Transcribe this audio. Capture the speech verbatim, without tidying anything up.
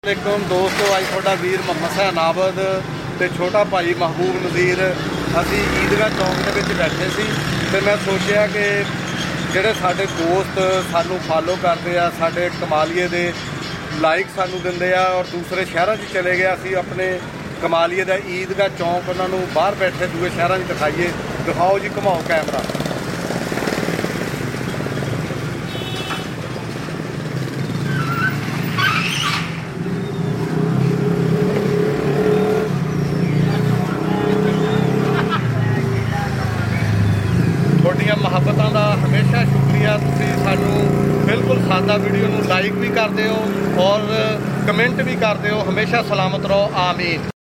वालेकुम दोस्तों, अज थोड़ा वीर मोहम्मद सैनाबद ते छोटा भाई महबूब नज़ीर असी ईदगाह चौंक के बैठे सी ते मैं सोचा कि जोड़े साडे दोस्त सानू फॉलो करते हैं, साडे कमालिए दे लाइक सानू दिंदे आ और दूसरे शहरों च चले गए, असी अपने कमालिए का ईदगाह चौंक उन्होंने बाहर बैठे दूसरे शहरों में दिखाइए। दिखाओ जी, घुमाओ कैमरा। ਤੁਹਾਡੀਆਂ ਮੁਹੱਬਤਾਂ ਦਾ ਹਮੇਸ਼ਾ ਸ਼ੁਕਰੀਆ। ਤੁਸੀਂ ਸਾਨੂੰ ਬਿਲਕੁਲ ਸਾਦਾ ਵੀਡੀਓ ਨੂੰ ਲਾਈਕ ਵੀ ਕਰਦੇ ਹੋ ਔਰ ਕਮੈਂਟ ਵੀ ਕਰਦੇ ਹੋ। ਹਮੇਸ਼ਾ ਸਲਾਮਤ ਰਹੋ, ਆਮੀਨ।